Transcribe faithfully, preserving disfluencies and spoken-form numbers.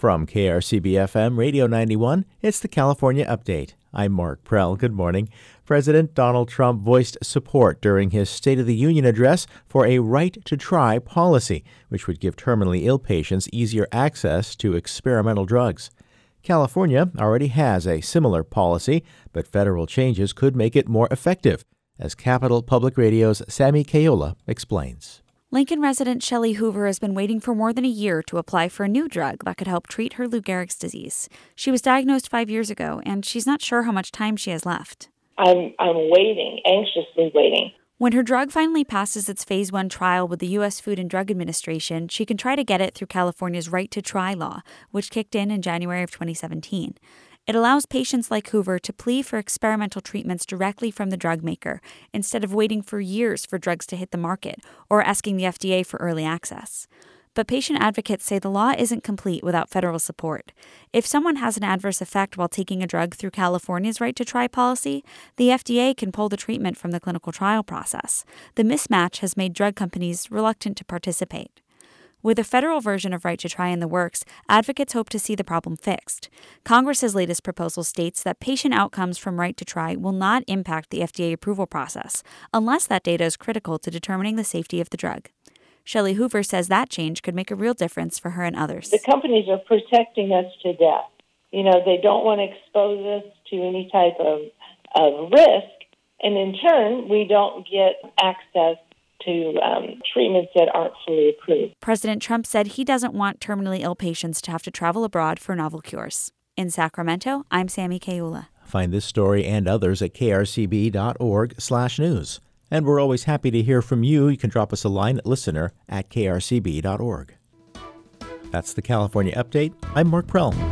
From K R C B F M Radio ninety-one, it's the California Update. I'm Mark Prell. Good morning. President Donald Trump voiced support during his State of the Union address for a right-to-try policy, which would give terminally ill patients easier access to experimental drugs. California already has a similar policy, but federal changes could make it more effective, as Capital Public Radio's Sami Kayola explains. Lincoln resident Shelley Hoover has been waiting for more than a year to apply for a new drug that could help treat her Lou Gehrig's disease. She was diagnosed five years ago, and she's not sure how much time she has left. I'm I'm waiting, anxiously waiting. When her drug finally passes its phase one trial with the U S Food and Drug Administration, she can try to get it through California's Right to Try law, which kicked in in January of twenty seventeen. It allows patients like Hoover to plead for experimental treatments directly from the drug maker, instead of waiting for years for drugs to hit the market or asking the F D A for early access. But patient advocates say the law isn't complete without federal support. If someone has an adverse effect while taking a drug through California's Right to Try policy, the F D A can pull the treatment from the clinical trial process. The mismatch has made drug companies reluctant to participate. With a federal version of Right to Try in the works, advocates hope to see the problem fixed. Congress's latest proposal states that patient outcomes from Right to Try will not impact the F D A approval process, unless that data is critical to determining the safety of the drug. Shelley Hoover says that change could make a real difference for her and others. The companies are protecting us to death. You know, they don't want to expose us to any type of, of risk, and in turn, we don't get access to um, treatments that aren't fully approved. President Trump said he doesn't want terminally ill patients to have to travel abroad for novel cures. In Sacramento, I'm Sami Kayola. Find this story and others at krcb.org slash news. And we're always happy to hear from you. You can drop us a line at listener at krcb.org. That's the California Update. I'm Mark Prell.